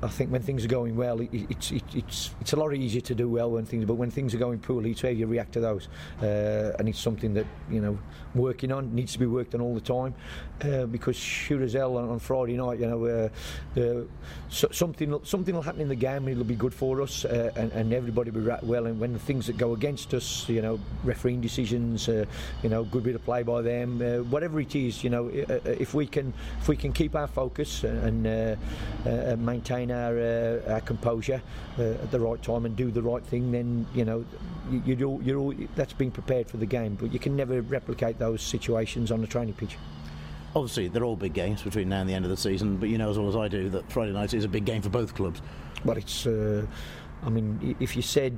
I think when things are going well, it's a lot easier to do well but when things are going poorly, it's how you react to those, and it's something that working on needs to be worked on all the time, because sure as hell on Friday night, something will happen in the game and it'll be good for us, and everybody will react well. And when the things that go against us, refereeing decisions, good bit of play by them, whatever it is, if we can keep our focus and maintain our composure at the right time and do the right thing, then that's being prepared for the game. But you can never replicate those situations on the training pitch. Obviously, they're all big games between now and the end of the season, but you know as well as I do that Friday night is a big game for both clubs. Well, it's, if you said,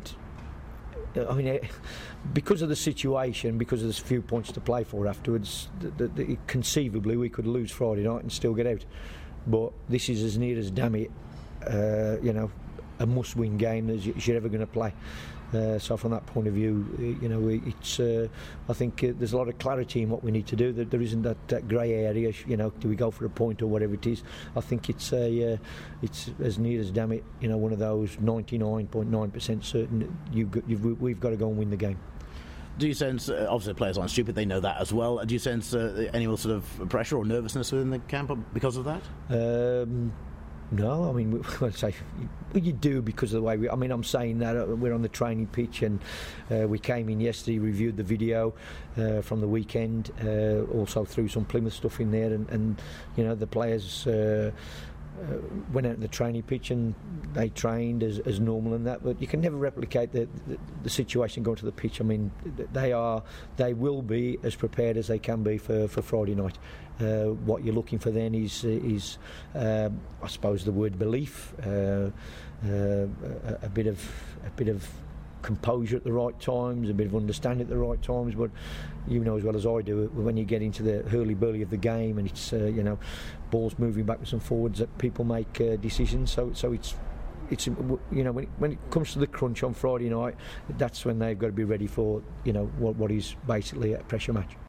because of the situation, because there's a few points to play for afterwards, conceivably we could lose Friday night and still get out. But this is as near as, damn it, a must-win game as you're ever going to play. So from that point of view, it's. I think there's a lot of clarity in what we need to do. There isn't that grey area. Do we go for a point or whatever it is? I think it's as near as, damn it, one of those 99.9% certain. We've got to go and win the game. Do you sense, obviously players aren't stupid, they know that as well, do you sense any sort of pressure or nervousness within the camp because of that? No, you do because of the way I'm saying that we're on the training pitch, and we came in yesterday, reviewed the video from the weekend, also threw some Plymouth stuff in there, and the players went out on the training pitch and they trained as normal and that, but you can never replicate the situation going to the pitch. They will be as prepared as they can be for Friday night. What you're looking for then is I suppose the word belief, a bit of composure at the right times, a bit of understanding at the right times. But you know as well as I do, when you get into the hurly-burly of the game and it's balls moving backwards and forwards, that people make decisions. So it's when it comes to the crunch on Friday night, that's when they've got to be ready for what is basically a pressure match.